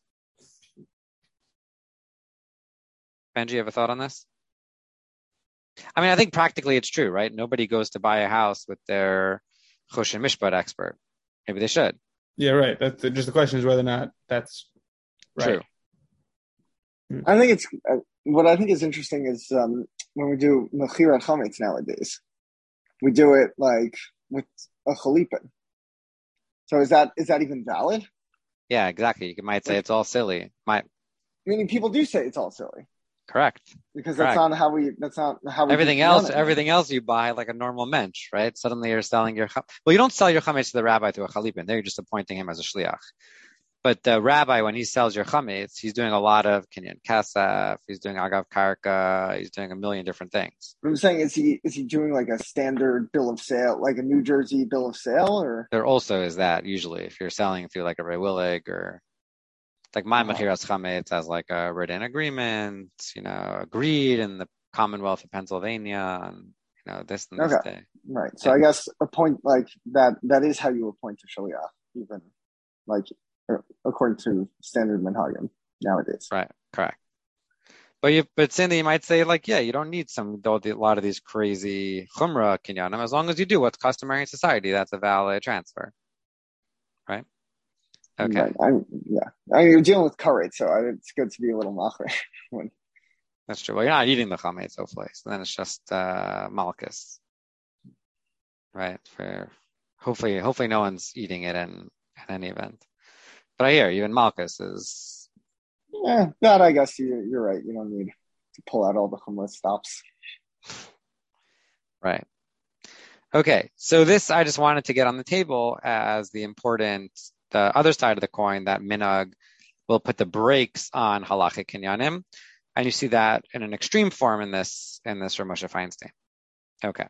Benji, you have a thought on this? I mean, I think practically it's true, right? Nobody goes to buy a house with their Choshen Mishpat expert. Maybe they should. Yeah, right. That's just the question is whether or not that's right. True. I think it's uh, what I think is interesting is um, when we do Mechira Chametz nowadays, we do it like with a chalipin. So is that is that even valid? Yeah, exactly. You might say it's all silly. Might Meaning people do say it's all silly. Correct. Because Correct. that's not how we. That's not how we. Everything else, everything else you buy like a normal mensch, right? Suddenly you're selling your. Well, you don't sell your chametz to the rabbi through a chalipin. There you're just appointing him as a shliach. But the rabbi, when he sells your chametz, he's doing a lot of kinyan kasaf. He's doing agav karka. He's doing a million different things. What I'm saying is he is he doing like a standard bill of sale, like a New Jersey bill of sale, or there also is that usually if you're selling through like a rewillig or. Like my mechiras chametz as like a written agreement, you know, agreed in the Commonwealth of Pennsylvania, and you know this and this okay. day. Right. So yeah. I guess a point like that. That is how you appoint a shaliach, even like according to standard minhagim nowadays. Right. Correct. But you, but Cindy, you might say like, yeah, you don't need some a lot of these crazy chumrah kinyanim as long as you do what's customary in society. That's a valid transfer, right? Okay. Right. I'm, yeah. I mean, you're dealing with karet, so I, it's good to be a little machmer. when... That's true. Well, you're not eating the chametz, hopefully. So then it's just uh, malchus, right? For hopefully, hopefully no one's eating it in, in any event. But I hear even malchus is. Yeah, that I guess you, you're right. You don't need to pull out all the chumrah stops. Right. Okay. So this I just wanted to get on the table as the important. The other side of the coin, that minhag will put the brakes on halachic kinyanim, and you see that in an extreme form in this in this Rav Moshe Feinstein. Okay,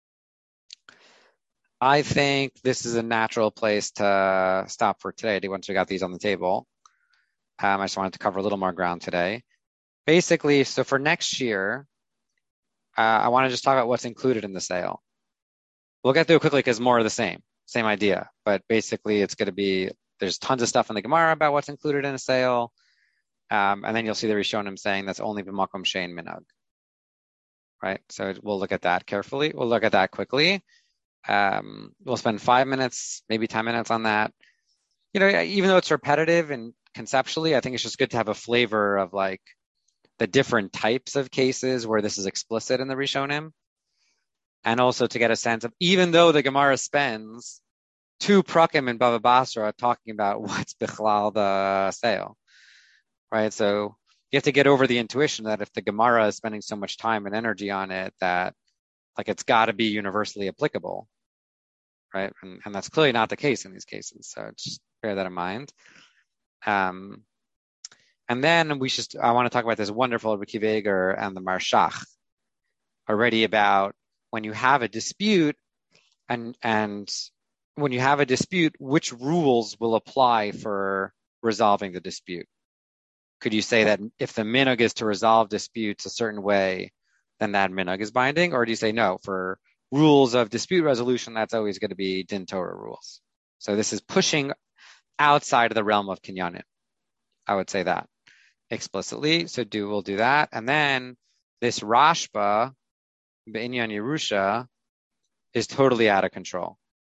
I think this is a natural place to stop for today. Once we got these on the table, um, I just wanted to cover a little more ground today. Basically, so for next year, uh, I want to just talk about what's included in the sale. We'll get through it quickly because more of the same. Same idea, but basically it's going to be, there's tons of stuff in the Gemara about what's included in a sale. Um, and then you'll see the Rishonim saying that's only b'makom shein minhag. Right? So we'll look at that carefully. We'll look at that quickly. Um, we'll spend five minutes, maybe ten minutes on that. You know, even though it's repetitive and conceptually, I think it's just good to have a flavor of like the different types of cases where this is explicit in the Rishonim. And also to get a sense of, even though the Gemara spends two prakim in Bava Basra talking about what's bichlal the sale, right? So you have to get over the intuition that if the Gemara is spending so much time and energy on it, that like it's got to be universally applicable, right? And, and that's clearly not the case in these cases. So just bear that in mind. Um, and then we should, I want to talk about this wonderful Rabbi Akiva Eiger and the Marshach already about when you have a dispute and and when you have a dispute, which rules will apply for resolving the dispute? Could you say that if the minhag is to resolve disputes a certain way, then that minhag is binding? Or do you say no, for rules of dispute resolution, that's always going to be din Torah rules? So this is pushing outside of the realm of kinyanim. I would say that explicitly. So do we'll do that. And then this Rashba, B'inyan Yerusha, is totally out of control.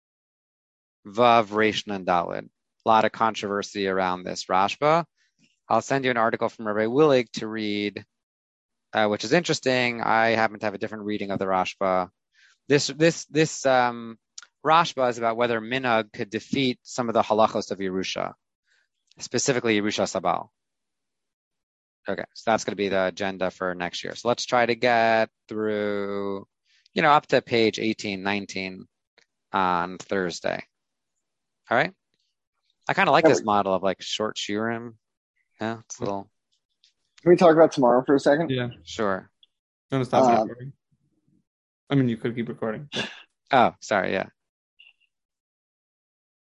Vav, Resh, and Daled. A lot of controversy around this Rashba. I'll send you an article from Rabbi Willig to read, uh, which is interesting. I happen to have a different reading of the Rashba. This this this um, Rashba is about whether minhag could defeat some of the halachos of Yerusha, specifically Yerusha Sabal. Okay, so that's going to be the agenda for next year. So let's try to get through, you know, up to page eighteen, nineteen on Thursday. All right. I kind of like Yeah, this we- model of like short shiurim. Yeah, it's a little Can we talk about tomorrow for a second? Yeah. sure. I'm gonna stop Uh, recording. I mean, you could keep recording. Oh, sorry. Yeah.